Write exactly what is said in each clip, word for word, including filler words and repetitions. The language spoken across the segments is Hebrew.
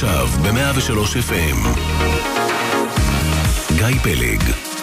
עכשיו ב-מאה ושלוש אף אם. גיא פלג.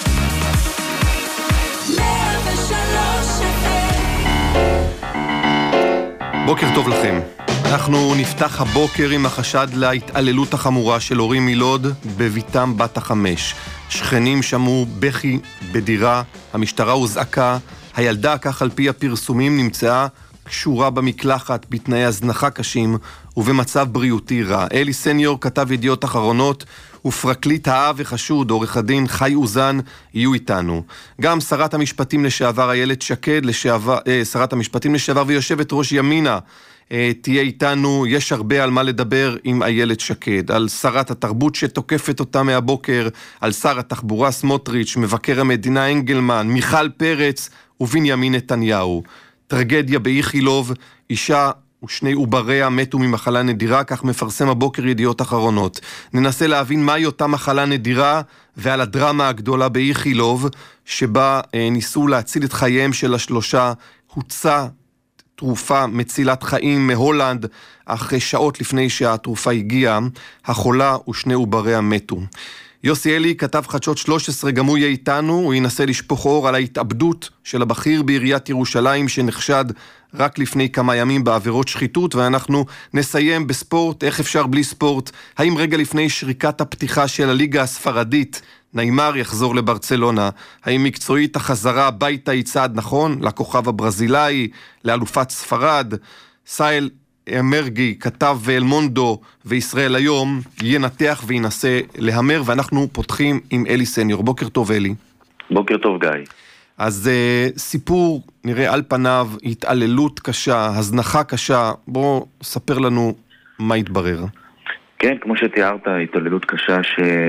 בוקר טוב לכם. אנחנו נפתח הבוקר עם החשד להתעללות החמורה של הורים מלוד בביתם בת החמש. שכנים שמעו בכי בדירה, המשטרה הוזעקה, הילדה, כך על פי הפרסומים, נמצאה קשורה במקלחת בתנאי הזנחה קשים ובמצב בריאותי רע. אלי סניור, כתב ידיעות אחרונות, ופרקליט האב וחשוד, עורך הדין חי אוזן, יהיו איתנו. גם שרת המשפטים לשעבר איילת שקד, לשעבר, אה, שרת המשפטים לשעבר ויושבת ראש ימינה, אה, תהיה איתנו. יש הרבה על מה לדבר עם איילת שקד, על שרת התרבות שתוקפת אותה מהבוקר, על שר התחבורה סמוטריץ', מבקר המדינה אנגלמן, מיכל פרץ ובנימין נתניהו. טרגדיה באיכילוב, אישה ושני עובריה מתו ממחלה נדירה, כך מפרסם הבוקר ידיעות אחרונות. ננסה להבין מהי אותה מחלה נדירה ועל הדרמה הגדולה באיכילוב, שבה אה, ניסו להציל את חייהם של השלושה. הוצא תרופה מצילת חיים מהולנד, אך שעות לפני שהתרופה הגיעה, החולה ושני עובריה מתו. יוסי אלי, כתב חדשות שלוש עשרה, גם הוא יהיה איתנו. הוא ינסה לשפוך אור על ההתאבדות של הבכיר בעיריית ירושלים שנחשד רק לפני כמה ימים בעבירות שחיתות, ואנחנו נסיים בספורט. איך אפשר בלי ספורט? האם רגע לפני שריקת הפתיחה של הליגה הספרדית ניימר יחזור לברצלונה? האם מקצועית החזרה הביתה היא צעד נכון לכוכב הברזילאי, לאלופת ספרד? סייל מרגי, כתב אלמונדו וישראל היום, ינתח וינסה להמר, ואנחנו פותחים עם אלי סניור. בוקר טוב אלי. בוקר טוב גיא. אז uh, סיפור נראה על פניו, התעללות קשה, הזנחה קשה. בוא ספר לנו מה התברר. כן, כמו שתיארת, התעללות קשה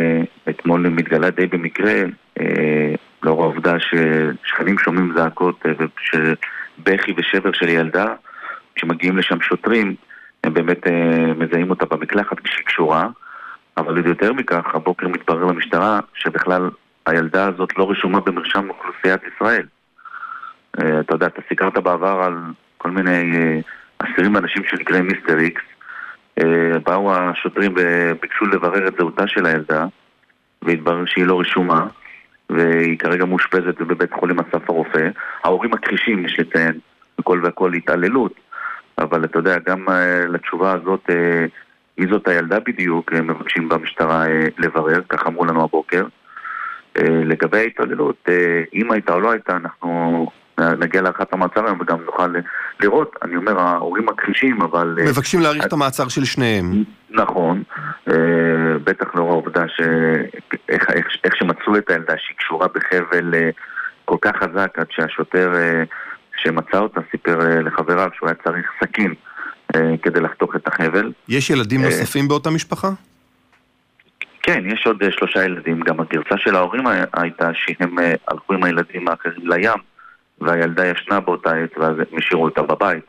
שאתמול מתגלה די במקרה, אה, לאור העובדה ששכנים שומעים זעקות אה, ובכי ושבר של ילדה. כשמגיעים לשם שוטרים, הם באמת אה, מזהים אותה במקלחת כשהיא קשורה, אבל יותר מכך, הבוקר מתברר למשטרה שבכלל הילדה הזאת לא רשומה במרשם אוכלוסיית ישראל. אה, אתה יודע, אתה סיכרת בעבר על כל מיני אה, אסירים ואנשים שנקראים מיסטר איקס. אה, באו השוטרים וביקשו לברר את זהותה של הילדה, והתברר שהיא לא רשומה, והיא כרגע מאושפזת בבית חולים אסף הרופא. ההורים מכחישים, יש לציין, וכל והכל התעללות. אבל אתה יודע, גם uh, לתשובה הזאת, uh, מי זאת הילדה בדיוק, uh, מבקשים במשטרה uh, לברר, כך אמרו לנו הבוקר. Uh, לגבי ההתעללות, uh, אם הייתה או לא הייתה, אנחנו נגיע לאחת המעצרים וגם נוכל לראות. אני אומר, ההורים מכחישים, אבל... Uh, מבקשים להאריך uh, את המעצר של שניהם. נכון. Uh, בטח לאור העובדה ש... איך, איך, איך שמצאו את הילדה, שהיא קשורה בחבל uh, כל כך חזק, עד שהשוטר... Uh, שמצא אותה סיפר לחבריו שהוא היה צריך סכין כדי לחתוך את החבל. יש ילדים נוספים באותה משפחה? כן, יש עוד שלושה ילדים. גם הגרסה של ההורים הייתה שהם הלכו עם הילדים האחרים לים, והילדה ישנה באותה עת, ואז הם השאירו אותה בבית.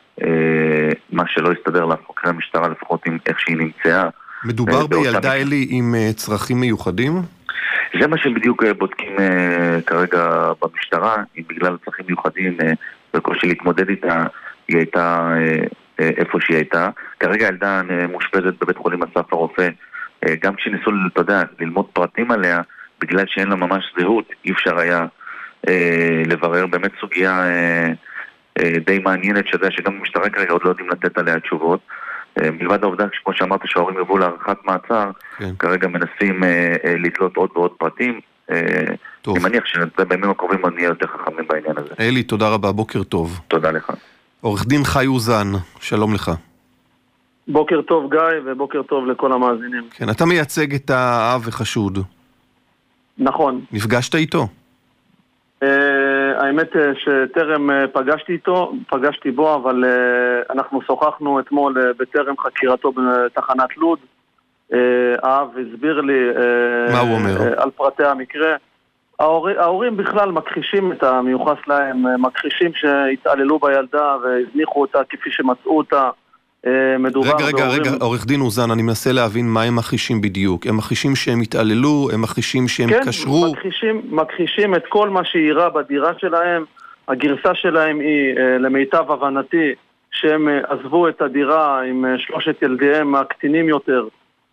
מה שלא הסתדר לחוקרי המשטרה, לפחות עם איך שהיא נמצאה. מדובר בילדה אלי עם צרכים מיוחדים? זה מה שבדיוק בודקים uh, כרגע במשטרה, אם בגלל צרכים מיוחדים uh, בקושי להתמודד איתה, היא הייתה uh, uh, איפה שהיא הייתה. כרגע ילדה uh, מושפזת בבית חולים אסף הרופא, uh, גם כשניסו, אתה יודע, ללמוד פרטים עליה, בגלל שאין לה ממש זהות, אי אפשר היה uh, לברר. באמת סוגיה uh, uh, די מעניינת, שזה שגם במשטרה כרגע עוד לא יודעים לתת עליה תשובות. מלבד העובדה, כמו שאמרת, שההורים יבואו להארכת מעצר, כן. כרגע מנסים אה, אה, לתלות עוד ועוד פרטים. אה, אני מניח שבימים הקרובים עוד נהיה יותר חכמים בעניין הזה. אלי, תודה רבה, בוקר טוב. תודה לך. עורך דין חי אוזן, שלום לך. בוקר טוב גיא, ובוקר טוב לכל המאזינים. כן, אתה מייצג את האב וחשוד. נכון. נפגשת איתו? Uh, האמת שטרם uh, פגשתי איתו, פגשתי בו, אבל uh, אנחנו שוחחנו אתמול uh, בטרם חקירתו בתחנת לוד. uh, האב הסביר לי uh, מה הוא אומר? Uh, על פרטי המקרה. ההורים, ההורים בכלל מכחישים את המיוחס להם, uh, מכחישים שהתעללו בילדה והזניחו אותה כפי שמצאו אותה. מדובר רגע, רגע, רגע, עורך דין אוזן, אני מנסה להבין מה הם מכחישים בדיוק. הם מכחישים שהם התעללו, הם מכחישים שהם כן, קשרו. כן, מכחישים, מכחישים את כל מה שאירע בדירה שלהם. הגרסה שלהם היא, למיטב הבנתי, שהם עזבו את הדירה עם שלושת ילדיהם הקטינים יותר,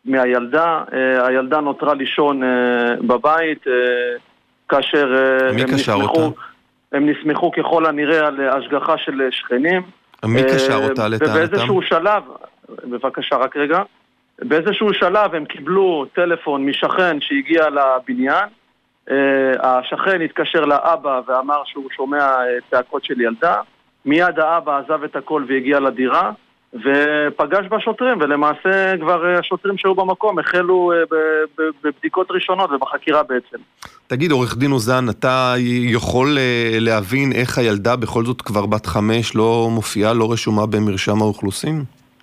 מהילדה. הילדה נותרה לישון בבית, כאשר מי קשר אותה? הם נסמכו ככל הנראה על השגחה של שכנים. מי קשר אותה לטענתם? ובאיזשהו שלב, בבקשה רק רגע, באיזשהו שלב הם קיבלו טלפון משכן שהגיע לבניין. השכן התקשר לאבא ואמר שהוא שומע צעקות של ילדה. מיד האבא עזב את הכל והגיע לדירה ופגש בשוטרים, ולמעשה כבר השוטרים שהיו במקום החלו בבדיקות ראשונות ובחקירה בעצם. תגיד, עורך דין אוזן, אתה יכול להבין איך הילדה בכל זאת כבר בת חמש לא מופיעה, לא רשומה במרשם האוכלוסין?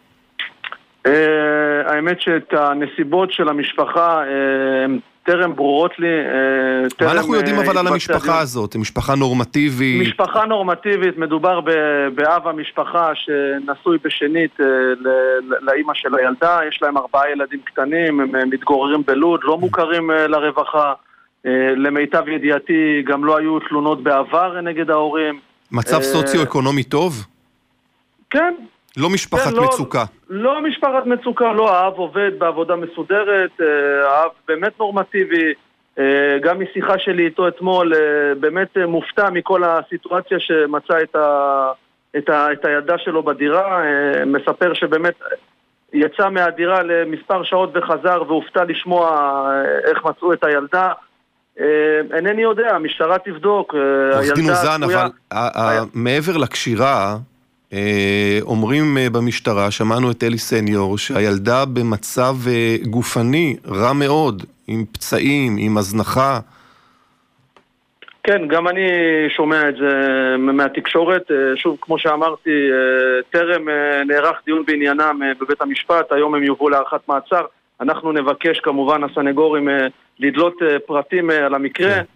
האמת שאת הנסיבות של המשפחה הם טרם ברורות לי. מה אנחנו יודעים אבל על המשפחה הזאת? משפחה נורמטיבית? משפחה נורמטיבית, מדובר באב המשפחה שנשוי בשנית לאמא של הילדה, יש להם ארבעה ילדים קטנים, הם מתגוררים בלוד, לא מוכרים לרווחה, למיטב ידיעתי גם לא היו תלונות בעבר נגד ההורים. מצב סוציו-אקונומי טוב? כן. לא משפחת כן, לא, מצוקה. לא משפחת מצוקה, לא, האב עובד בעבודה מסודרת, האב באמת נורמטיבי, גם משיחה שלי איתו אתמול, באמת מופתע מכל הסיטואציה שמצא את, ה, את, ה, את הילדה שלו בדירה, מספר שבאמת יצא מהדירה למספר שעות וחזר והופתע לשמוע איך מצאו את הילדה. אינני יודע, המשטרה תבדוק. עורך דין אוזן, אבל מעבר לקשירה, אומרים במשטרה, שמענו את אלי סניור, שהילדה במצב גופני רע מאוד, עם פצעים, עם הזנחה. כן, גם אני שומע את זה מהתקשורת. שוב, כמו שאמרתי, טרם נערך דיון בעניינם בבית המשפט, היום הם יובאו להארכת מעצר. אנחנו נבקש כמובן הסנגורים לדלות פרטים על המקרה. כן.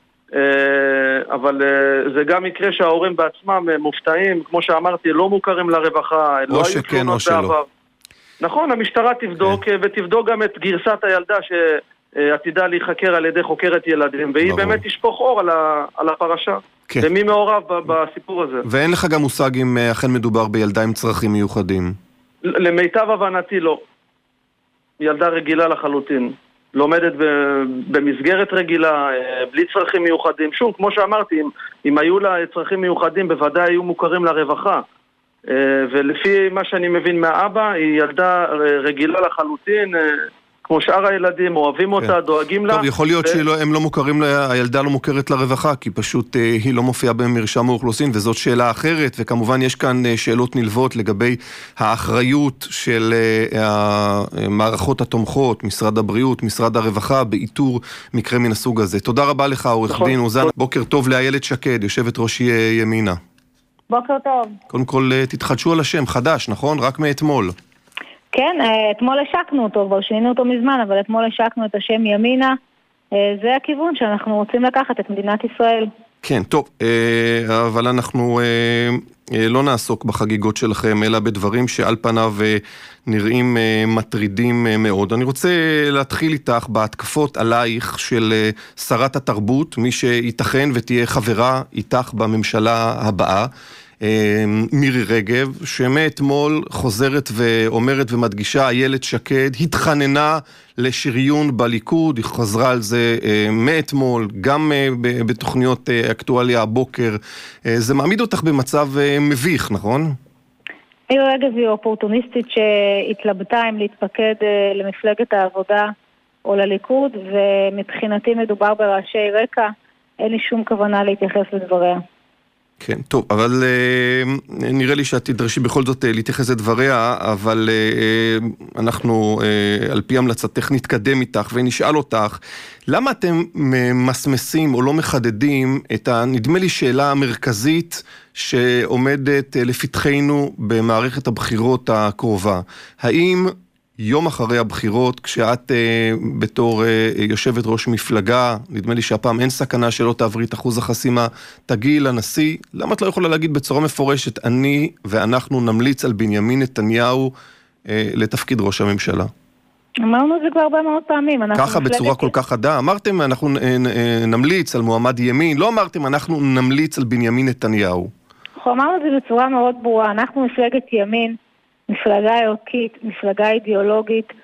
אבל זה גם מקרה שההורים בעצמם מופתעים, כמו שאמרתי, לא מוכרים לרווחה, לא היו תלונות בעבר. נכון, המשטרה תבדוק ותבדוק גם את גרסת הילדה שעתידה להיחקר על ידי חוקרת ילדים, והיא באמת תשפוך אור על הפרשה, ומי מעורב בסיפור הזה. ואין לך גם מושג אם אכן מדובר בילדה עם צרכים מיוחדים? למיטב הבנתי לא. ילדה רגילה לחלוטין. לומדת במסגרת רגילה, בלי צרכים מיוחדים. שוב, כמו שאמרתי, אם, אם היו לה צרכים מיוחדים, בוודאי היו מוכרים לרווחה. ולפי מה שאני מבין מהאבא, היא ילדה רגילה לחלוטין, כמו שאר הילדים, אוהבים אותה, דואגים לה. טוב, יכול להיות שהם לא מוכרים, הילדה לא מוכרת לרווחה, כי פשוט היא לא מופיעה במרשם האוכלוסין, וזאת שאלה אחרת, וכמובן יש כאן שאלות נלוות לגבי האחריות של המערכות התומכות, משרד הבריאות, משרד הרווחה, באיתור מקרה מן הסוג הזה. תודה רבה לך, עורך דין אוזן. בוקר טוב לאיילת שקד, יושבת ראש ימינה. בוקר טוב. קודם כל, תתחדשו על השם, חדש, נכון? רק מאתמול. כן, אתמול השקנו אותו, כבר שינינו אותו מזמן, אבל אתמול השקנו את השם ימינה. זה הכיוון שאנחנו רוצים לקחת את מדינת ישראל. כן, טוב, אבל אנחנו לא נעסוק בחגיגות שלכם, אלא בדברים שעל פניו נראים מטרידים מאוד. אני רוצה להתחיל איתך בהתקפות עלייך של שרת התרבות, מי שייתכן ותהיה חברה איתך בממשלה הבאה, מירי רגב, שמאתמול חוזרת ואומרת ומדגישה, איילת שקד התחננה לשריון בליכוד, היא חזרה על זה מאתמול, גם בתוכניות אקטואליה הבוקר. זה מעמיד אותך במצב מביך, נכון? מירי רגב היא אופורטוניסטית שהתלבטה אם להתפקד למפלגת העבודה או לליכוד, ומבחינתי מדובר ברעשי רקע, אין לי שום כוונה להתייחס לדבריה. כן, טוב, אבל uh, נראה לי שאת תדרשי בכל זאת uh, להתייחס לדבריה, אבל uh, אנחנו uh, על פי המלצתך נתקדם איתך ונשאל אותך, למה אתם מסמסים או לא מחדדים את הנדמה לי שאלה המרכזית שעומדת uh, לפתחנו במערכת הבחירות הקרובה? האם יום אחרי הבחירות, כשאת אה, בתור אה, יושבת ראש מפלגה, נדמה לי שהפעם אין סכנה שלא תעברי את אחוז החסימה, תגיעי לנשיא, למה את לא יכולה להגיד בצורה מפורשת, אני ואנחנו נמליץ על בנימין נתניהו אה, לתפקיד ראש הממשלה? אמרנו את זה כבר הרבה מאוד פעמים. ככה בצורה כל כך חדה, אמרתם אנחנו נמליץ על מועמד ימין, לא אמרתם אנחנו נמליץ על בנימין נתניהו. אנחנו אמרנו את זה בצורה מאוד ברורה, אנחנו מפלגת ימין, מפלגה ערכית, מפלגה אידיאולוגית,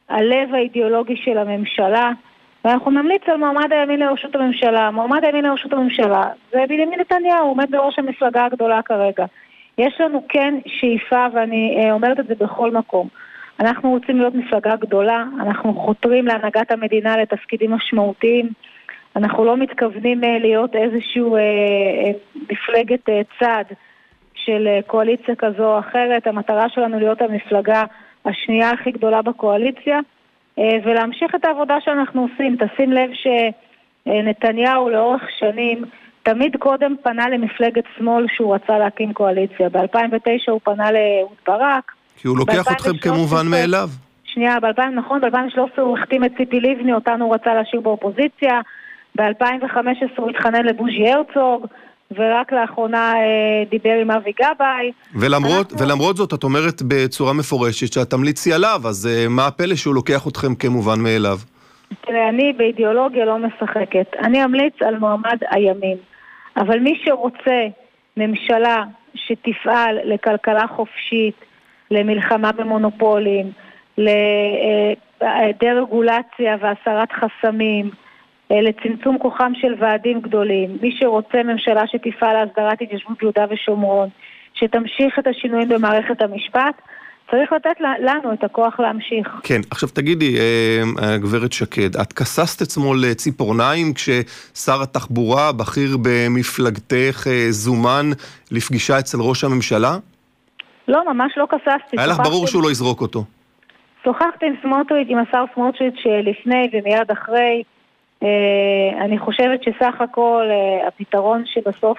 הלב האידיאולוגי של הממשלה, ואנחנו נמליץ על מועמד הימין לראשות הממשלה. מועמד הימין לראשות הממשלה זה בנימין נתניהו, הוא עומד בראש המפלגה הגדולה כרגע. יש לנו כן שאיפה, ואני אומרת את זה בכל מקום. אנחנו רוצים להיות מפלגה גדולה, אנחנו חותרים להנהגת המדינה לתפקידים משמעותיים, אנחנו לא מתכוונים להיות איזשהו אה, אה, מפלגת אה, צד של אה, קואליציה כזו או אחרת. המטרה שלנו להיות המפלגה השנייה הכי גדולה בקואליציה, אה, ולהמשיך את העבודה שאנחנו עושים. תשים לב שנתניהו לאורך שנים, תמיד קודם פנה למפלגת שמאל שהוא רצה להקים קואליציה. ב-אלפיים ותשע הוא פנה לאהוד ברק. כי הוא לוקח אתכם כמובן מאליו. שנייה, ב-אלפיים, נכון, ב-אלפיים ושלוש עשרה הוא החתים את ציפי לבני, אותנו הוא רצה להשאיר באופוזיציה. ב-אלפיים וחמש עשרה הוא התחנן לבוז'י הרצוג, ורק לאחרונה אה, דיבר עם אבי גבאי. ולמרות, אנחנו... ולמרות זאת, את אומרת בצורה מפורשת שאת תמליצי עליו, אז אה, מה הפלא שהוא לוקח אתכם כמובן מאליו? תראה, אני באידיאולוגיה לא משחקת. אני אמליץ על מועמד הימין. אבל מי שרוצה ממשלה שתפעל לכלכלה חופשית, למלחמה במונופולים, לדרגולציה והסרת חסמים, לצמצום כוחם של ועדים גדולים, מי שרוצה ממשלה שתפעל להסדרת התיישבות ביהודה ושומרון, שתמשיך את השינויים במערכת המשפט, צריך לתת לנו את הכוח להמשיך. כן, עכשיו תגידי, גברת שקד, את כססת אתמול ציפורניים כששר התחבורה, בכיר במפלגתך, זומן לפגישה אצל ראש הממשלה? לא, ממש לא כססתי. היה לך ברור שהוא לא יזרוק אותו. שוחחתי עם סמוטריץ', עם השר סמוטריץ' שלפני ומיד אחרי. אני חושבת שסך הכל הפתרון שבסוף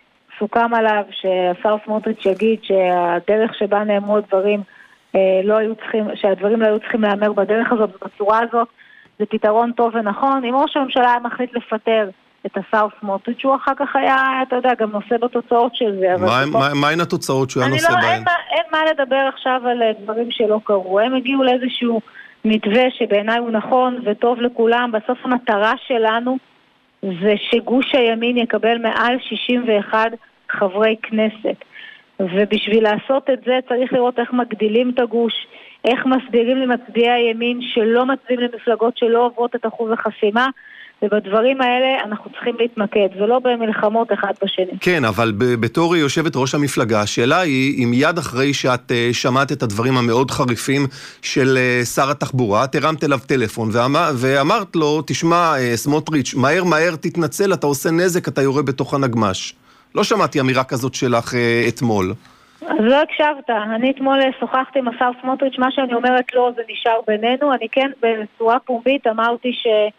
סוכם עליו, שהשר סמוטריץ' יגיד שהדרך שבה נאמרו דברים לא היו צריכים, שהדברים לא היו צריכים לאמר בדרך הזאת ובצורה הזאת, זה פתרון טוב ונכון. אם ראש הממשלה היה מחליט לפטר את השר סמוטריץ', הוא אחר כך היה, אתה יודע, גם נושא בתוצאות של זה. מה הן התוצאות שהוא היה נושא בהן? אין מה לדבר עכשיו על דברים שלא קרו. הם הגיעו לאיזשהו מתווה שבעיניי הוא נכון וטוב לכולם. בסוף המטרה שלנו זה שגוש הימין יקבל מעל שישים ואחד חברי כנסת. ובשביל לעשות את זה צריך לראות איך מגדילים את הגוש, איך מסבירים למצביעי הימין שלא מצביעים למפלגות שלא עוברות את אחוז החסימה, ובדברים האלה אנחנו צריכים להתמקד, ולא במלחמות אחד בשני. כן, אבל בתור יושבת ראש המפלגה, השאלה היא, אם יד אחרי שאת שמעת את הדברים המאוד חריפים של שר התחבורה, את הרמת אליו טלפון, ואמרת לו, תשמע, סמוטריץ', מהר מהר תתנצל, אתה עושה נזק, אתה יורה בתוך הנגמש. לא שמעתי אמירה כזאת שלך אתמול. אז לא הקשבת. אני אתמול שוחחתי עם השר סמוטריץ', מה שאני אומרת לו זה נשאר בינינו. אני כן בצורה פומבית אמרתי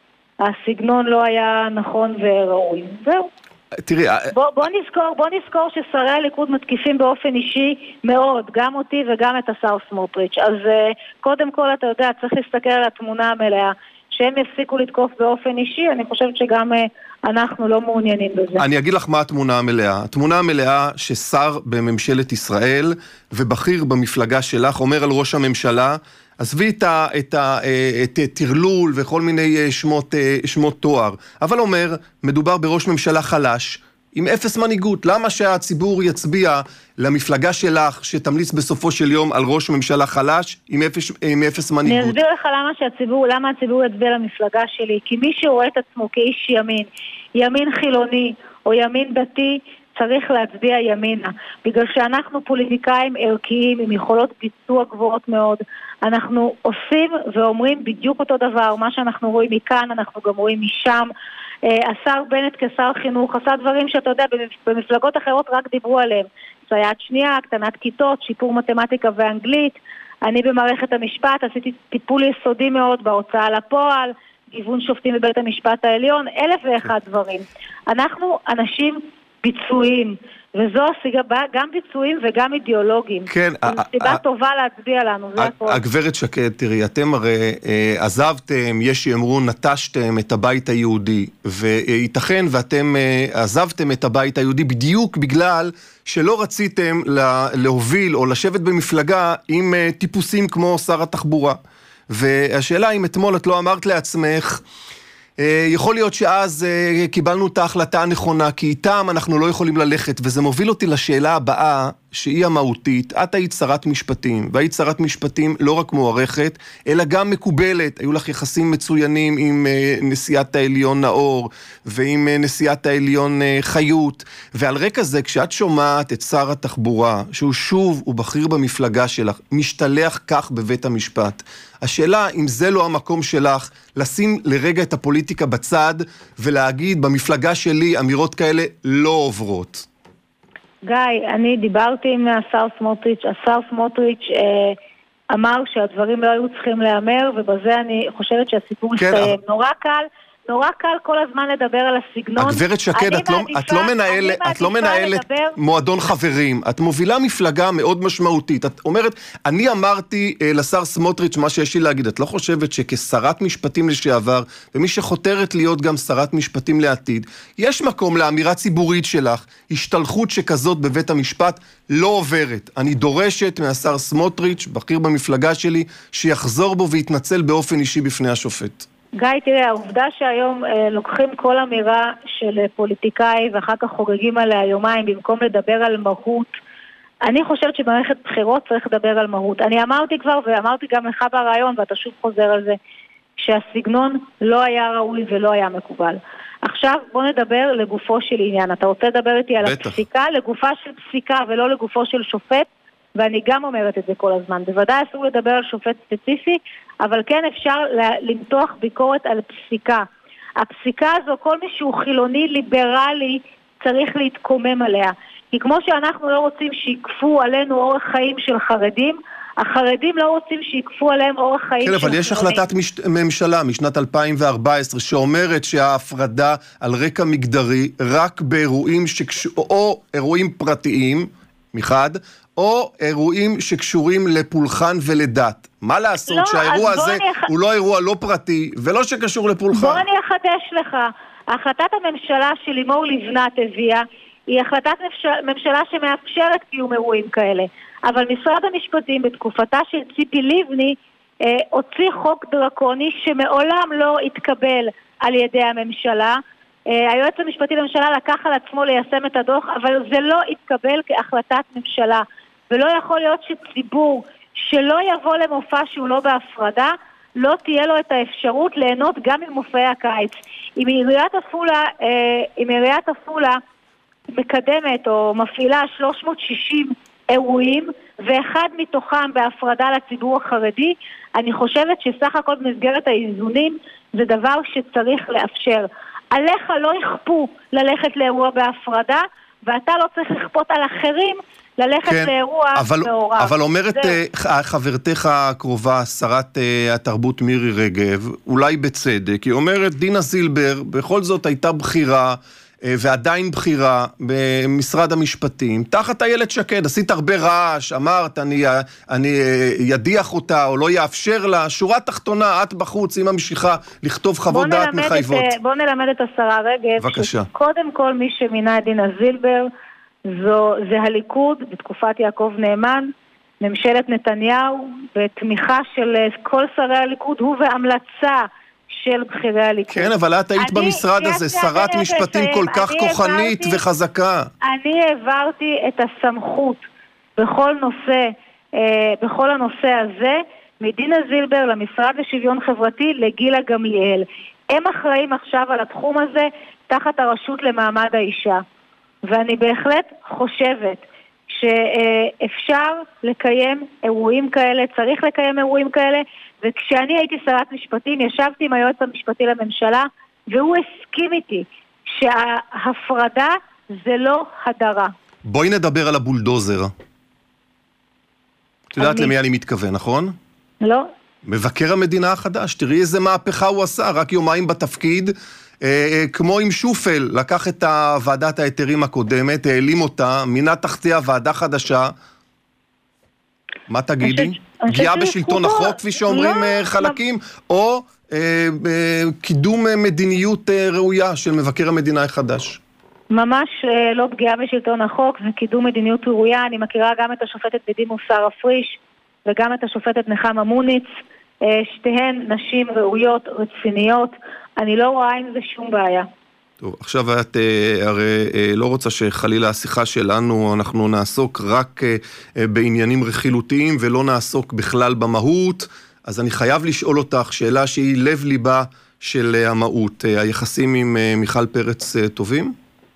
שהסגנון לא היה נכון וראוי. זהו. תראי, בוא, בוא נזכור, בוא נזכור ששרי הליכוד מתקיפים באופן אישי מאוד, גם אותי וגם את השר סמוטריץ'. אז קודם כל אתה יודע, צריך להסתכל על התמונה המלאה. שהם יפסיקו לתקוף באופן אישי, אני חושבת שגם אנחנו לא מעוניינים בזה. אני אגיד לך מה התמונה המלאה. התמונה המלאה ששר בממשלת ישראל ובכיר במפלגה שלך אומר על ראש הממשלה, עזבי את, ה, את, ה, את תרלול וכל מיני שמות, שמות תואר, אבל אומר, מדובר בראש ממשלה חלש, עם אפס מנהיגות. למה שהציבור יצביע למפלגה שלך שתמליץ בסופו של יום על ראש ממשלה חלש עם אפס, עם אפס מנהיגות? אני אסביר לך למה שהציבור, למה הציבור יצביע למפלגה שלי. כי מי שרואה את עצמו כאיש ימין, ימין חילוני או ימין דתי, צריך להצביע ימינה. בגלל שאנחנו פוליטיקאים ערכיים עם יכולות ביצוע גבוהות מאוד. אנחנו עושים ואומרים בדיוק אותו דבר. מה שאנחנו רואים מכאן, אנחנו גם רואים משם. השר בנט כשר חינוך עשה דברים שאתה יודע במפלגות אחרות רק דיברו עליהם, סייעת שנייה, הקטנת כיתות, שיפור מתמטיקה ואנגלית. אני במערכת המשפט עשיתי טיפול יסודי מאוד בהוצאה לפועל, גיוון שופטים בבית המשפט העליון, אלף ואחד דברים. אנחנו אנשים ביצועים, וזו הסיבה, גם ביצועים וגם אידיאולוגיים. כן. זו סיבה טובה להצביע לנו, זה הכל. הגברת שקד, תראי, אתם הרי עזבתם, יש שיאמרו, נטשתם את הבית היהודי, וייתכן ואתם עזבתם את הבית היהודי בדיוק בגלל שלא רציתם להוביל או לשבת במפלגה עם טיפוסים כמו שר התחבורה. והשאלה אם אתמול את לא אמרת לעצמך, יכול להיות שאז קיבלנו את ההחלטה הנכונה, כי איתם אנחנו לא יכולים ללכת, וזה מוביל אותי לשאלה הבאה, שהיא המהותית. את היית שרת משפטים, והיית שרת משפטים לא רק מוערכת, אלא גם מקובלת. היו לך יחסים מצוינים עם נשיאת העליון נאור, ועם נשיאת העליון חיות. ועל רקע זה, כשאת שומעת את שר התחבורה, שהוא שוב, הוא בכיר במפלגה שלך, משתלח כך בבית המשפט, השאלה אם זה לא המקום שלך לשים לרגע את הפוליטיקה בצד ולהגיד במפלגה שלי אמירות כאלה לא עוברות. גיא, אני דיברתי עם השר סמוטריץ', השר סמוטריץ' אה, אמר שהדברים לא היו צריכים להיאמר, ובזה אני חושבת שהסיפור כן, הסתיים. אבל... נורא קל, נורא קל כל הזמן לדבר על הסגנון. הגברת שקד, את, מעדיפה, לא, את לא מנהל, את לא מנהלת לדבר... מועדון חברים, את מובילה מפלגה מאוד משמעותית. את אומרת, אני אמרתי אה, לשר סמוטריץ' מה שיש לי להגיד, את לא חושבת שכשרת משפטים לשעבר, ומי שחותרת להיות גם שרת משפטים לעתיד, יש מקום לאמירה ציבורית שלך, השתלחות שכזאת בבית המשפט לא עוברת. אני דורשת מהשר סמוטריץ', בכיר במפלגה שלי, שיחזור בו ויתנצל באופן אישי בפני השופט. גיא, תראה, העובדה שהיום אה, לוקחים כל אמירה של פוליטיקאי ואחר כך חוגגים עליה יומיים במקום לדבר על מהות, אני חושבת שבמערכת בחירות צריך לדבר על מהות. אני אמרתי כבר ואמרתי גם לך ברעיון, ואתה שוב חוזר על זה, שהסגנון לא היה ראוי ולא היה מקובל. עכשיו בוא נדבר לגופו של עניין. אתה רוצה לדבר איתי על בטח. הפסיקה, לגופה של פסיקה ולא לגופו של שופט, ואני גם אומרת את זה כל הזמן. בוודאי אסור לדבר על שופט ספציפי, אבל כן אפשר למתוח ביקורת על פסיקה. הפסיקה הזו, כל מי שהוא חילוני ליברלי צריך להתקומם עליה. כי כמו שאנחנו לא רוצים שיקפו עלינו אורח חיים של חרדים, החרדים לא רוצים שיקפו עליהם אורח חיים כן, של אבל יש חילוני. החלטת מש... ממשלה משנת אלפיים וארבע עשרה שאומרת שההפרדה על רקע מגדרי רק באירועים שקש... או אירועים פרטיים מחד, או אירועים שקשורים לפולחן ולדת. מה לעשות לא, שהאירוע הזה אח... הוא לא אירוע לא פרטי ולא שקשור לפולחן? בוא אני אחדש לך. החלטת הממשלה של לימור לבנת הביאה היא החלטת ממשלה שמאפשרת קיום אירועים כאלה. אבל משרד המשפטים בתקופתה של ציפי לבני אה, הוציא חוק דרקוני שמעולם לא התקבל על ידי הממשלה. אה, היועץ המשפטי לממשלה לקח על עצמו ליישם את הדוח, אבל זה לא התקבל כהחלטת ממשלה. ולא יכול להיות שציבור שלא יבוא למופע שהוא לא בהפרדה, לא תהיה לו את האפשרות ליהנות גם ממופעי הקיץ. אם עיריית עפולה, אה, אם עיריית עפולה מקדמת או מפעילה שלוש מאות ושישים אירועים, ואחד מתוכם בהפרדה לציבור החרדי, אני חושבת שסך הכל במסגרת האיזונים זה דבר שצריך לאפשר. עליך לא יכפו ללכת לאירוע בהפרדה, ואתה לא צריך לכפות על אחרים ללכת כן, לאירוע מעורב. אבל אומרת uh, חברתך הקרובה, שרת uh, התרבות מירי רגב, אולי בצדק, היא אומרת, דינה זילבר בכל זאת הייתה בחירה, uh, ועדיין בחירה במשרד המשפטים, תחת איילת שקד, עשית הרבה רעש, אמרת, אני, אני uh, ידיח אותה, או לא יאפשר לה, שורה תחתונה, את בחוץ, היא ממשיכה לכתוב חוות דעת מחייבות. את, בוא נלמד את השרה רגב, בבקשה. קודם כל מי שמינה את דינה זילבר, זו, זה הליכוד בתקופת יעקב נאמן, ממשלת נתניהו, בתמיכה של כל שרי הליכוד, הוא והמלצה של בחירי הליכוד. כן, אבל את היית במשרד הזה, שרת משפטים כל כך כוחנית וחזקה. אני העברתי את הסמכות בכל נושא, אה, בכל הנושא הזה, מדינה זילבר למשרד לשוויון חברתי לגילה גמליאל. הם אחראים עכשיו על התחום הזה תחת הרשות למעמד האישה. ואני בהחלט חושבת שאפשר לקיים אירועים כאלה, צריך לקיים אירועים כאלה, וכשאני הייתי שרת משפטים, ישבתי עם היועץ המשפטי לממשלה, והוא הסכים איתי שההפרדה זה לא הדרה. בואי נדבר על הבולדוזר. את יודעת למי אני מתכוון, נכון? לא. מבקר המדינה החדש, תראי איזה מהפכה הוא עשה, רק יומיים בתפקיד, אה, כמו עם שופל, לקח את ועדת ההיתרים הקודמת, העלים אותה, מינה תחתיה ועדה חדשה. מה תגידי? פגיעה בשלטון החוק, כפי שאומרים לא, חלקים, לא. או אה, אה, קידום מדיניות אה, ראויה של מבקר המדינה החדש? ממש אה, לא פגיעה בשלטון החוק, זה קידום מדיניות ראויה. אני מכירה גם את השופטת בדימוס שרה פריש, וגם את השופטת נחמה מוניץ, שתיהן נשים ראויות, רציניות. אני לא רואה עם זה שום בעיה. טוב, עכשיו את הרי לא רוצה שחלילה השיחה שלנו, אנחנו נעסוק רק בעניינים רכילותיים ולא נעסוק בכלל במהות, אז אני חייב לשאול אותך שאלה שהיא לב ליבה של המהות. היחסים עם מיכל פרץ טובים?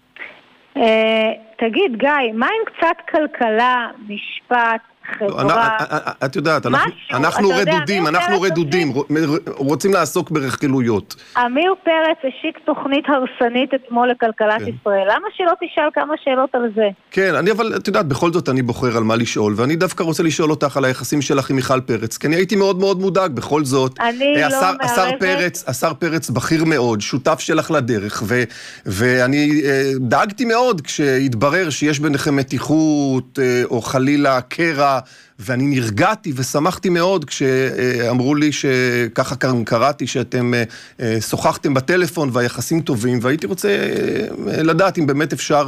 תגיד גיא, מה עם קצת כלכלה, משפט, חברה? את יודעת, אנחנו רדודים, אנחנו רדודים, רוצים לעסוק ברכילויות. אמיר פרץ השיק תוכנית הרסנית אתמול לכלכלת ישראל. למה שלא תשאל כמה שאלות על זה? כן, אני אבל, את יודעת, בכל זאת אני בוחר על מה לשאול, ואני דווקא רוצה לשאול אותך על היחסים שלך עם מיכל פרץ, כי אני הייתי מאוד מאוד מודאג, בכל זאת. אני לא מערבת. השר פרץ בכיר מאוד, שותף שלך לדרך, ואני דאגתי מאוד כשהתברר שיש ביניכם מתיחות, או חלילה קרע, ואני נרגעתי ושמחתי מאוד כשאמרו לי שככה קראתי שאתם שוחחתם בטלפון והיחסים טובים, והייתי רוצה לדעת אם באמת אפשר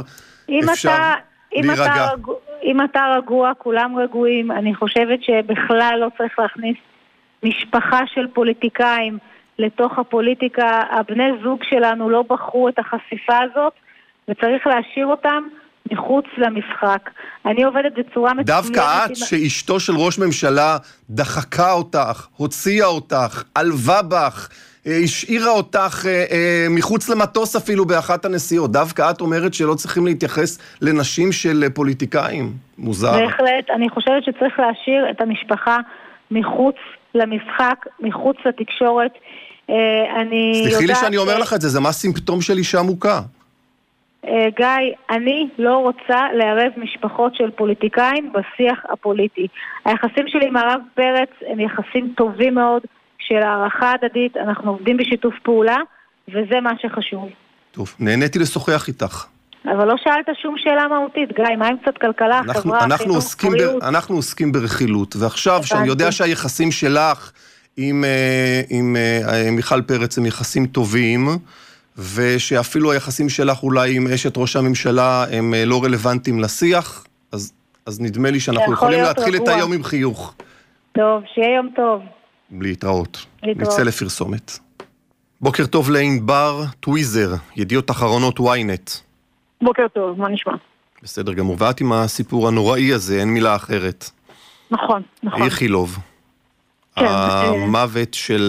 להירגע. אם אתה רגוע, כולם רגועים. אני חושבת שבכלל לא צריך להכניס משפחה של פוליטיקאים לתוך הפוליטיקה. הבני זוג שלנו לא בחרו את החשיפה הזאת, וצריך להשאיר אותם מחוץ למשחק. אני עובדת בצורה מצוינת. דווקא את, שאשתו של ראש ממשלה דחקה אותך, הוציאה אותך, עלבה בך, השאירה אותך אה, אה, מחוץ למטוס אפילו באחת הנסיעות. דווקא את אומרת שלא צריכים להתייחס לנשים של פוליטיקאים. מוזר. בהחלט, אני חושבת שצריך להשאיר את המשפחה מחוץ למשחק, מחוץ לתקשורת. אה, אני סליחי לי שאני אומר לך את זה, זה מה סימפטום של אישה מוכה? גיא, אני לא רוצה לערב משפחות של פוליטיקאים בשיח הפוליטי. היחסים שלי עם הרב פרץ הם יחסים טובים מאוד של הערכה הדדית, אנחנו עובדים בשיתוף פעולה, וזה מה שחשוב. טוב, נהניתי לשוחח איתך. אבל לא שאלת שום שאלה מהותית, גיא, מה עם קצת כלכלה, אנחנו, חברה, אנחנו חינוך, עוסקים בריאות? ב, אנחנו עוסקים ברכילות, ועכשיו שאני יודע שהיחסים שלך עם, עם, עם מיכל פרץ הם יחסים טובים, ושאפילו היחסים שלך אולי עם אשת ראש הממשלה הם לא רלוונטיים לשיח, אז, אז נדמה לי שאנחנו יכולים להתחיל רגוע. את היום עם חיוך. טוב, שיהיה יום טוב. להתראות. נצא לפרסומת. בוקר טוב לענבר טוויזר, ידיעות אחרונות וויינט. בוקר טוב, מה נשמע? בסדר גמור, ואת עם הסיפור הנוראי הזה, אין מילה אחרת. נכון, נכון. איכילוב. כן. המוות של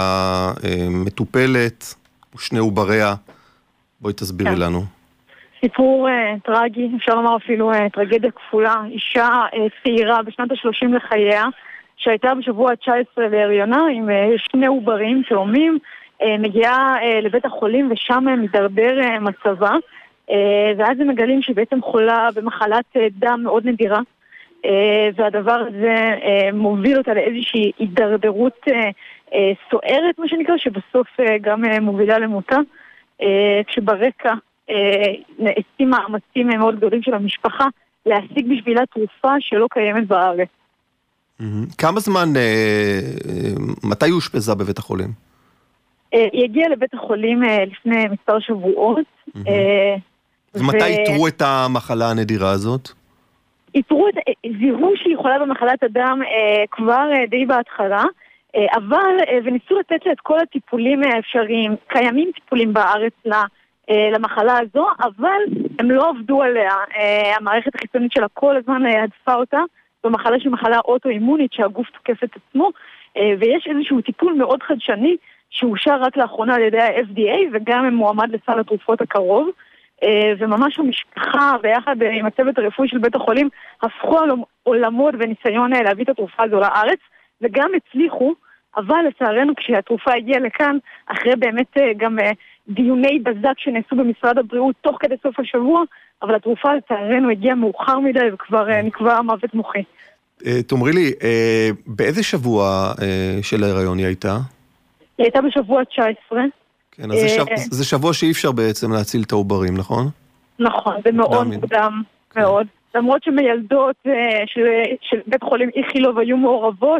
המטופלת, ושני עובריה, בואי תסבירי כן. לנו. סיפור uh, טרגי, אפשר לומר אפילו uh, טרגדיה כפולה, אישה uh, צעירה בשנת ה-שלושים לחייה, שהייתה בשבוע ה-תשע עשרה להריונה עם uh, שני עוברים תאומים, uh, מגיעה uh, לבית החולים ושם uh, מדרדר uh, מצבה, uh, ואז הם מגלים שהיא בעצם חולה במחלת uh, דם מאוד נדירה, uh, והדבר הזה uh, מוביל אותה לאיזושהי הידרדרות uh, סוערת, מה שנקרא, שבסוף גם מובילה למותה, כשברקע נעשים מאמצים מאוד גדולים של המשפחה להשיג בשבילה תרופה שלא קיימת בארץ. כמה זמן, מתי היא אושפזה בבית החולים? היא הגיעה לבית החולים לפני מספר שבועות. ומתי איתרו את המחלה הנדירה הזאת? איתרו את, זיהו שהיא חולה במחלת הדם כבר די בהתחלה, אבל, וניסו לתת לה את כל הטיפולים האפשריים, קיימים טיפולים בארץ למחלה הזו, אבל הם לא עבדו עליה. המערכת החיצונית שלה כל הזמן הדפה אותה, במחלה של מחלה אוטואימונית שהגוף תוקף את עצמו, ויש איזשהו טיפול מאוד חדשני שאושר רק לאחרונה על ידי ה-אף די איי, וגם מועמד לסל התרופות הקרוב, וממש המשפחה ויחד עם הצוות הרפואי של בית החולים הפכו על עולמות וניסיון להביא את התרופה הזו לארץ, וגם הצליחו, אבל לצערנו כשהתרופה הגיעה לכאן, אחרי באמת גם דיוני בזק שנעשו במשרד הבריאות תוך כדי סוף השבוע, אבל התרופה לצערנו הגיעה מאוחר מדי וכבר נקבע מוות מוחי. תאמרי לי, באיזה שבוע של ההיריון היא הייתה? היא הייתה בשבוע תשע עשרה. כן, אז זה שבוע שאי אפשר בעצם להציל את העוברים, נכון? נכון, זה מאוד מוקדם מאוד. למרות שמילדות של בית חולים איכילוב היו מעורבות,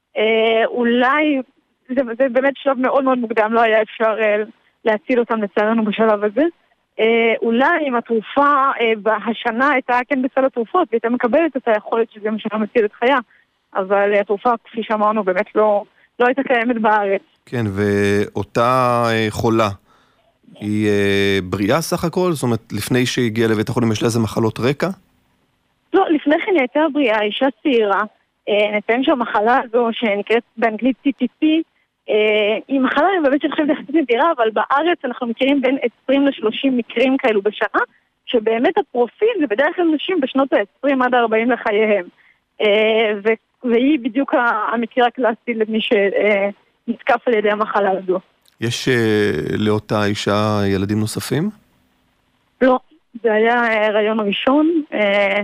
אולי, זה, זה באמת שלב מאוד מאוד מוקדם, לא היה אפשר להציל אותם לצערנו בשלב הזה. אולי אם התרופה השנה הייתה כן בסל התרופות, והייתה מקבלת את היכולת שזה משנה מציל את חיה, אבל התרופה, כפי שאמרנו, באמת לא, לא הייתה קיימת בארץ. כן, ואותה חולה, היא אה, בריאה סך הכל? זאת אומרת, לפני שהגיעה לבית החולים יש לה איזה מחלות רקע? לא, לפני כן היא הייתה בריאה, אישה צעירה. אה, נציין שהמחלה הזו, שנקראת באנגלית סי טי סי, אה, היא מחלה באמת שנחשבת יחסית נדירה, אבל בארץ אנחנו מכירים בין עשרים לשלושים מקרים כאלו בשנה, שבאמת הפרופיל זה בדרך כלל נשים בשנות ה-עשרים עד ה-ארבעים לחייהם. אה, ו- והיא בדיוק המקרה הקלאסי למי שנתקף על ידי המחלה הזו. יש אה, לאותה אישה ילדים נוספים? לא, זה היה הרעיון הראשון, אה,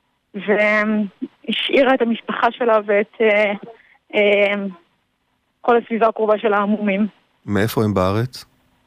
והשאירה את המשפחה שלה ואת אה, אה, כל הסביבה הקרובה של העמומים. מאיפה הם בארץ?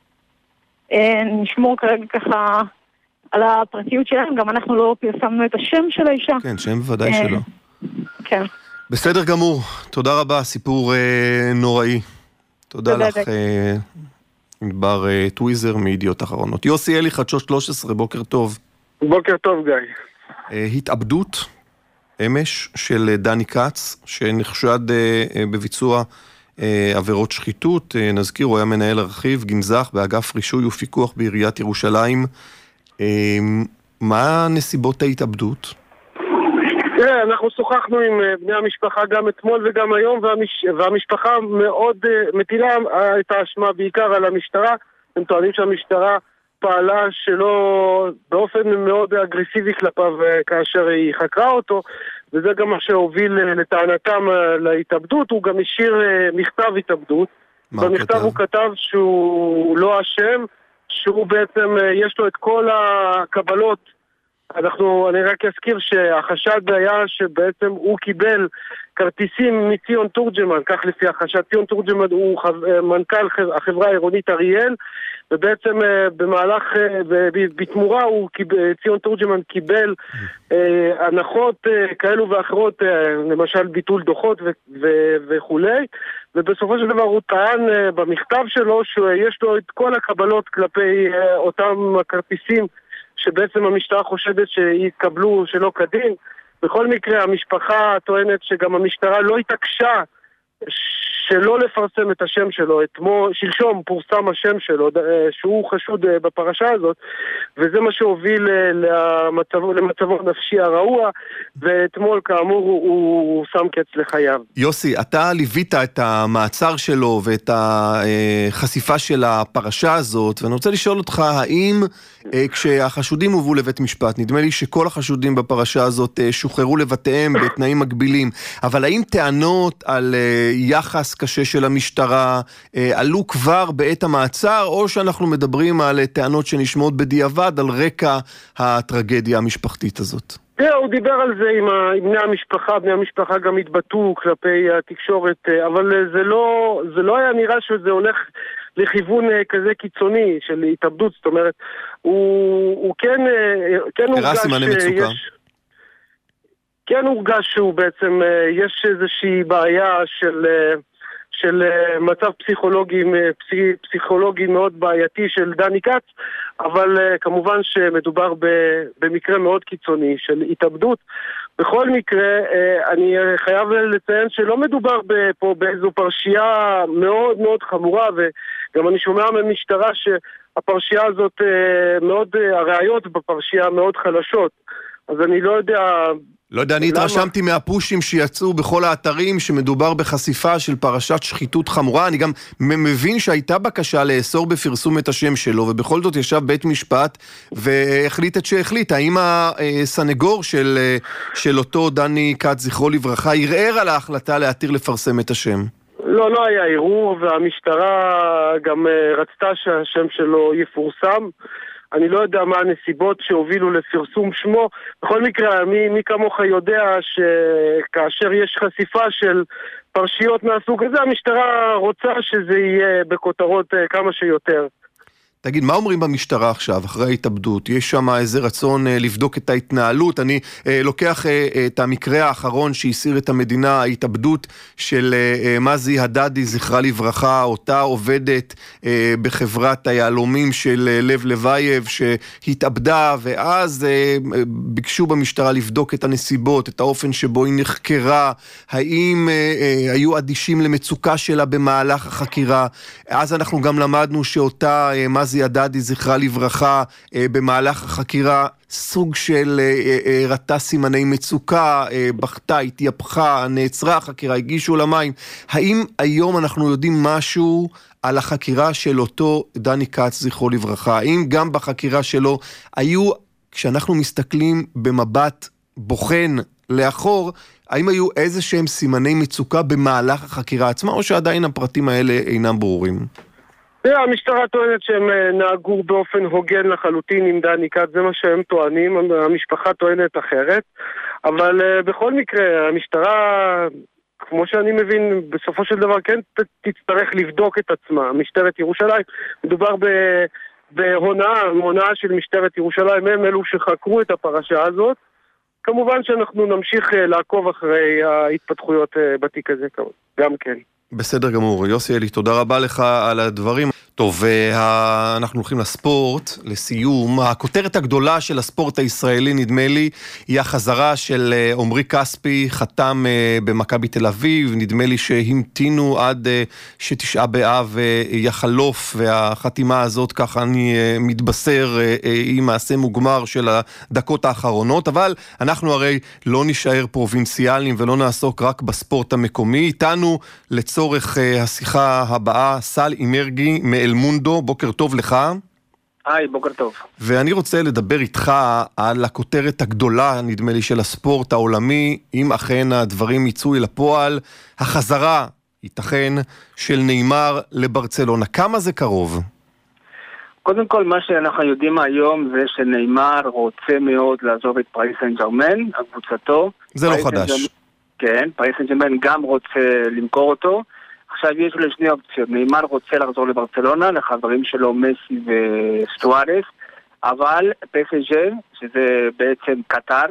אה, נשמור כרגע ככה על הפרטיות שלהם, גם אנחנו לא פרסמנו את השם של האישה. כן, שם בוודאי אה, שלא. כן. בסדר גמור, תודה רבה, סיפור אה, נוראי. תודה, תודה לך, אה, ענבר אה, טוויזר מידיעות אחרונות. יוסי אלי, חדשות שלוש עשרה, בוקר טוב. בוקר טוב, גיא. אה, התאבדות אמש של דני קץ, שנחשד אה, אה, בביצוע אה, עבירות שחיתות. אה, נזכיר, הוא היה מנהל ארכיב גנזך באגף רישוי ופיקוח בעיריית ירושלים. אה, מה נסיבות ההתאבדות? תראה, אנחנו שוחחנו עם בני המשפחה גם אתמול וגם היום, והמש... והמשפחה מאוד uh, מטילה את האשמה בעיקר על המשטרה. הם טוענים שהמשטרה פעלה שלא באופן מאוד אגרסיבי כלפיו כאשר היא חקרה אותו, וזה גם מה שהוביל לטענתם להתאבדות. הוא גם השאיר uh, מכתב התאבדות. במכתב הוא כתב שהוא לא אשם, שהוא בעצם, uh, יש לו את כל הקבלות. אנחנו, אני רק אזכיר שהחשד היה שבעצם הוא קיבל כרטיסים מציון תורג'מן, כך לפי החשד. ציון תורג'מן הוא מנכ"ל החברה העירונית אריאל, ובעצם במהלך, בתמורה הוא, ציון תורג'מן קיבל הנחות כאלו ואחרות, למשל ביטול דוחות וכולי, ובסופו של דבר הוא טען במכתב שלו שיש לו את כל הקבלות כלפי אותם הכרטיסים שבעצם המשטרה חושדת שהתקבלו שלא כדין. בכל מקרה, המשפחה טוענת שגם המשטרה לא התעקשה שלא לפרסם את השם שלו. אתמול, שלשום פורסם השם שלו, שהוא חשוד בפרשה הזאת, וזה מה שהוביל למצבו, למצבו הנפשי הרעוע, ואתמול כאמור הוא שם קץ לחייו. יוסי, אתה ליווית את המעצר שלו ואת החשיפה של הפרשה הזאת, ואני רוצה לשאול אותך, האם כשהחשודים הובאו לבית משפט, נדמה לי שכל החשודים בפרשה הזאת שוחררו לבתיהם בתנאים מגבילים, אבל האם טענות על יחס קשה של המשטרה עלו כבר בעת המעצר, או שאנחנו מדברים על טענות שנשמעות בדיעבד על רקע הטרגדיה המשפחתית הזאת? הוא דיבר על זה עם בני המשפחה, בני המשפחה גם התבטאו כלפי התקשורת, אבל זה לא, זה לא היה נראה שזה הולך לכיוון כזה קיצוני של התאבדות. זאת אומרת, הוא, הוא כן, כן הורגש שיש, כן הורגש שהוא בעצם, יש איזושהי בעיה של, של מצב פסיכולוגי, פסיכולוגי מאוד בעייתי של דני קץ, אבל כמובן שמדובר במקרה מאוד קיצוני של התאבדות. בכל מקרה, אני חייב לציין שלא מדובר פה באיזו פרשייה מאוד מאוד חמורה, וגם אני שומע מהמשטרה שהפרשייה הזאת מאוד, הראיות בפרשייה מאוד חלשות. אז אני לא יודע... לא יודע, אני התרשמתי מהפושים שיצאו בכל האתרים שמדובר בחשיפה של פרשת שחיתות חמורה. אני גם מבין שהייתה בקשה לאסור בפרסום את השם שלו, ובכל זאת ישב בית משפט והחליט את שהחליט. האם הסנגור של, של אותו דני קץ, זכרו לברכה, ערער על ההחלטה להתיר לפרסם את השם? לא, לא היה ערעור, והמשטרה גם רצתה שהשם שלו יפורסם. אני לא יודע מה הנסיבות שהובילו לפרסום שמו. בכל מקרה, מי, מי כמוך יודע שכאשר יש חשיפה של פרשיות מהסוג הזה, המשטרה רוצה שזה יהיה בכותרות כמה שיותר. תגיד, מה אומרים במשטרה עכשיו, אחרי ההתאבדות? יש שם איזה רצון אה, לבדוק את ההתנהלות? אני אה, לוקח אה, את המקרה האחרון שהסיר את המדינה, ההתאבדות של אה, מזי הדדי, זכרה לברכה, אותה עובדת אה, בחברת היעלומים של אה, לב לוייב, שהתאבדה, ואז אה, ביקשו במשטרה לבדוק את הנסיבות, את האופן שבו היא נחקרה, האם אה, אה, היו אדישים למצוקה שלה במהלך החקירה. אז אנחנו גם למדנו שאותה אה, מזי רזי הדדי, זכרה לברכה, במהלך החקירה סוג של ראתה סימני מצוקה, בכתה, התייפחה, נעצרה החקירה, הגישו למים. האם היום אנחנו יודעים משהו על החקירה של אותו דני קץ, זכרו לברכה? האם גם בחקירה שלו היו, כשאנחנו מסתכלים במבט בוחן לאחור, האם היו איזה שהם סימני מצוקה במהלך החקירה עצמה, או שעדיין הפרטים האלה אינם ברורים? המשטרה טוענת שהם נהגו באופן הוגן לחלוטין עם דני קץ, זה מה שהם טוענים, המשפחה טוענת אחרת, אבל בכל מקרה, המשטרה, כמו שאני מבין, בסופו של דבר כן תצטרך לבדוק את עצמה. משטרת ירושלים, מדובר ב... בהונאה, הונאה של משטרת ירושלים, הם אלו שחקרו את הפרשה הזאת. כמובן שאנחנו נמשיך לעקוב אחרי ההתפתחויות בתיק הזה, גם כן. בסדר גמור. יוסי אלי, תודה רבה לך על הדברים. טוב, אנחנו הולכים לספורט, לסיום. הכותרת הגדולה של הספורט הישראלי, נדמה לי, היא החזרה של עומרי כספי, חתם במכבי תל אביב, נדמה לי שהמתינו עד שתשעה באב יחלוף, והחתימה הזאת, ככה אני מתבשר, היא מעשה מוגמר של הדקות האחרונות, אבל אנחנו הרי לא נשאר פרובינציאליים ולא נעסוק רק בספורט המקומי. איתנו לצורך השיחה הבאה, סל אימרגי מאל מונדו, בוקר טוב לך. היי, בוקר טוב. ואני רוצה לדבר איתך על הכותרת הגדולה, נדמה לי, של הספורט העולמי, אם אכן הדברים יצאו אל הפועל, החזרה, ייתכן, של ניימר לברצלונה. כמה זה קרוב? קודם כל, מה שאנחנו יודעים היום זה שניימר רוצה מאוד לעזוב את פריס סן ז'רמן, הקבוצתו. זה לא חדש. ג'רמן, כן, פריס סן ז'רמן גם רוצה למכור אותו. עכשיו יש לו שני אופציות, ניימר רוצה לחזור לברצלונה, לחברים שלו מסי וסוארס, אבל פי אס ג'י, שזה בעצם קטר,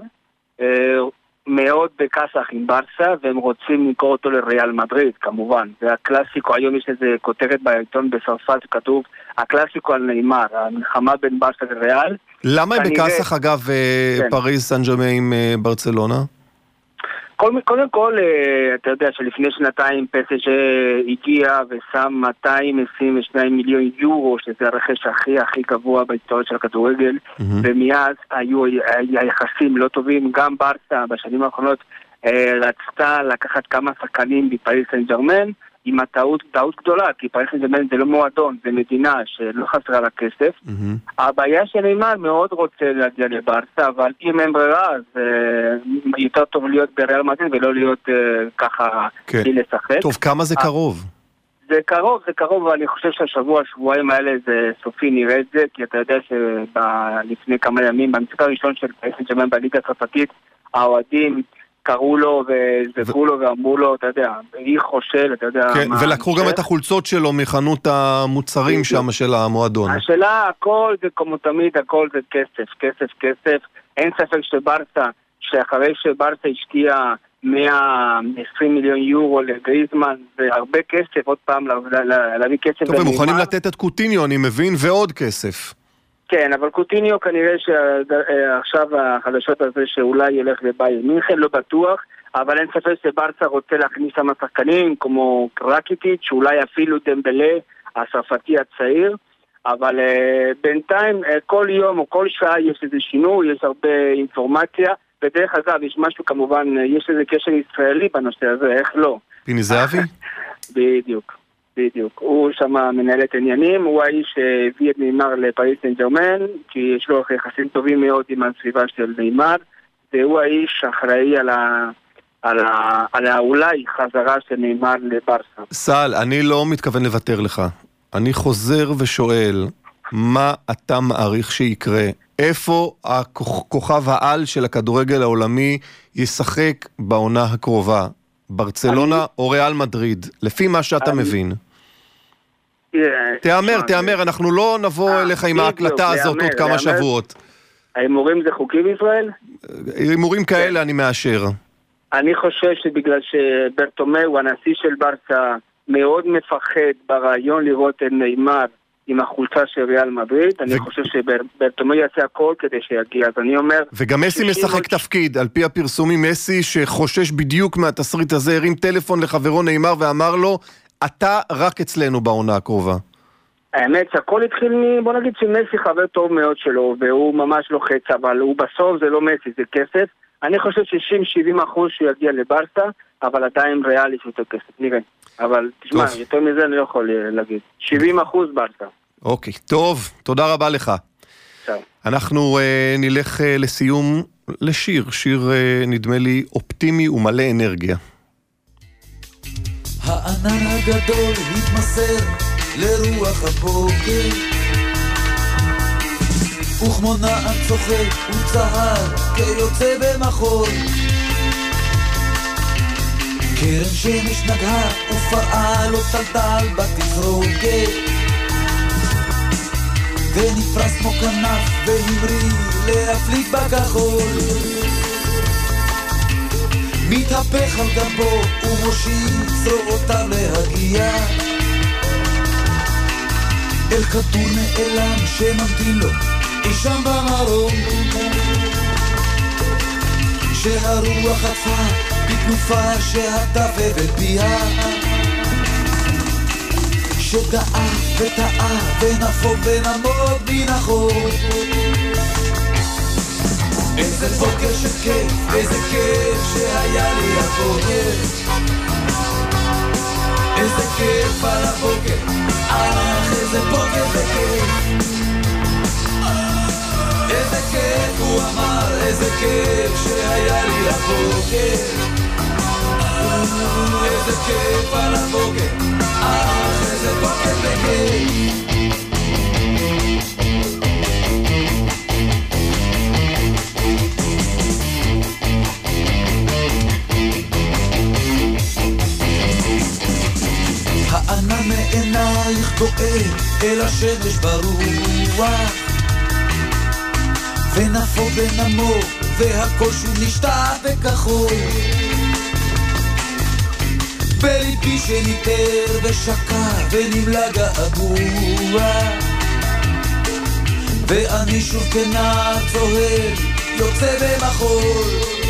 מאוד בכסח עם ברסה, והם רוצים למכור אותו לריאל מדריד, כמובן. והקלאסיקו, היום יש איזה כותרת בעיתון בצרפת, כתוב, הקלאסיקו על ניימר, המלחמה בין ברסה לריאל. למה הם בכסח, אגב, פריז סן ז'רמן עם ברצלונה? קודם כל, אתה יודע שלפני שנתיים פי אס ג'י הגיע ושם מאתיים עשרים ושניים מיליון יורו, שזה הרכש הכי הכי גבוה בהיסטוריה של הכדורגל, ומאז היו היחסים לא טובים. גם ברסה בשנים האחרונות רצתה לקחת כמה שחקנים בפריס סן ז'רמן, עם הטעות, טעות גדולה, כי פריס סן ז'רמן זה לא מועדון, זה מדינה שלא חסרה לה כסף. הבעיה של ניימר מאוד רוצה להגיע לברסה, אבל אם אין ברירה, אז יותר טוב להיות בריאל מדריד ולא להיות ככה בלי לשחק. טוב, כמה זה קרוב? זה קרוב, זה קרוב, ואני חושב שהשבוע, השבועיים האלה זה סופי נראה את זה, כי אתה יודע שלפני כמה ימים, במשחק הראשון של פריס סן ז'רמן בליגה הצרפתית, האוהדים קראו לו וזכו לו ואמרו לו, אתה יודע, היא חושל, אתה יודע. כן, ולקחו גם את החולצות שלו מחנות המוצרים שם של המועדון. השאלה, הכל זה כמו תמיד, הכל זה כסף, כסף, כסף. אין ספק שברסה, שאחרי שברסה השקיעה מאה ועשרים מיליון יורו לגריזמן, זה הרבה כסף, עוד פעם להביא כסף. טוב, הם מוכנים לתת את קוטיניו, אני מבין, ועוד כסף. כן, אבל קוטיניו כנראה שעכשיו החדשות הזה שאולי ילך לביירן מינכן, לא בטוח, אבל אין ספק שברסה רוצה להכניס שם שחקנים כמו קרקיטיץ', שאולי אפילו דמבלה, הצרפתי הצעיר, אבל uh, בינתיים uh, כל יום או כל שעה יש איזה שינוי, יש הרבה אינפורמציה, בדרך אגב יש משהו כמובן, יש איזה קשר ישראלי בנושא הזה, איך לא? פיני זהבי? בדיוק. בדיוק, הוא שם מנהל את עניינים, הוא האיש שהביא את ניימר לפריס סן ז'רמן, כי יש לו יחסים טובים מאוד עם הסביבה של ניימר, והוא האיש אחראי על ה... על ה... על האולי חזרה של ניימר לברסה. סל, אני לא מתכוון לוותר לך. אני חוזר ושואל, מה אתה מעריך שיקרה? איפה הכוכב העל של הכדורגל העולמי ישחק בעונה הקרובה? ברצלונה אני... או ריאל מדריד? לפי מה שאתה אני... מבין. תאמר, תאמר, אנחנו לא נבוא אליך עם ההקלטה הזאת עוד כמה שבועות. ההימורים זה חוקי בישראל? הימורים כאלה אני מאשר. אני חושב שבגלל שברטומאו, הנשיא של ברסה, מאוד מפחד ברעיון לראות את ניימר עם החולצה של ריאל מדריד, אני חושב שברטומאו יעשה הכל כדי שיגיע, אז אני אומר... וגם מסי משחק תפקיד, על פי הפרסומים, מסי שחושש בדיוק מהתסריט הזה, הרים טלפון לחברו ניימר ואמר לו, אתה רק אצלנו בעונה הקרובה. האמת שהכל התחיל מ... בוא נגיד שמסי חבר טוב מאוד שלו, והוא ממש לוחץ, אבל הוא בסוף זה לא מסי, זה כסף. אני חושב ש-שישים שבעים אחוז שהוא יגיע לברסה, אבל עדיין ריאלי שהוא יותר כסף, נראה. אבל תשמע, טוב. יותר מזה אני לא יכול להגיד. שבעים אחוז ברסה. אוקיי, טוב, תודה רבה לך. טוב. אנחנו uh, נלך uh, לסיום לשיר, שיר uh, נדמה לי אופטימי ומלא אנרגיה. הענן הגדול התמסר לרוח הבוקר, וכמו נען צוחק וצהר כיוצא במחול, קרן שמש נגעה ופרעה לא טלטל בתזרוקת, ונפרס כמו כנף והמריא להפליג בכחול, מתהפך על גבו ומושיט זרועותיו להגיע אל כדור נעלם שממתין לו אי שם במרום, שהרוח חטפה בתנופה שהטפה ופיה, שטעה וטעה ונפוק ונמות מן החור. איזה בוקר שכיף, איזה כיף שהיה לי הבוקר, איזה כיף על הבוקר, אך איזה בוקר וכיף, איזה כיף הוא אמר, איזה כיף שהיה לי הבוקר, איזה כיף על הבוקר, אך איזה בוקר וכיף. הענן מעינייך דואג אל השמש ברוח, ונפו ונמו והכל שוב נשתע בכחול, בליבי שניתר ושקע ונמלא געגוע, ואני שוב כנער צוהל יוצא במחול.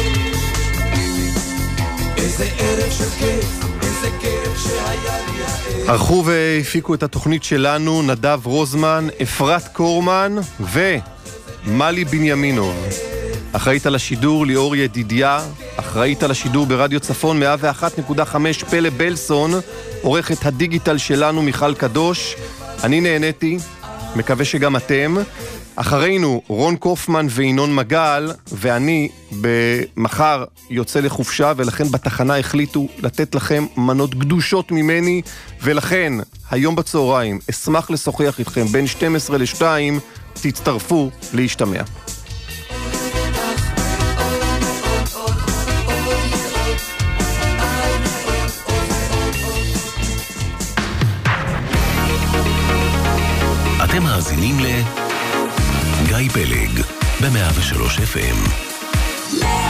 איזה ערב של כיף, איזה כיף שהיה לי הערב. ערכו והפיקו את התוכנית שלנו נדב רוזמן, אפרת קורמן ומלי בנימינוב. אחראית על השידור ליאור ידידיה, אחראית על השידור ברדיו צפון מאה ואחת נקודה חמש פלא בלסון, עורכת הדיגיטל שלנו מיכל קדוש. אני נהניתי, מקווה שגם אתם. אחרינו רון קופמן וינון מגל, ואני במחר יוצא לחופשה, ולכן בתחנה החליטו לתת לכם מנות קדושות ממני, ולכן היום בצהריים אשמח לשוחח איתכם בין שתים עשרה לשתיים, תצטרפו להשתמע. אתם מאזינים ל... גיא פלג, ב-מאה ושלוש אף אם.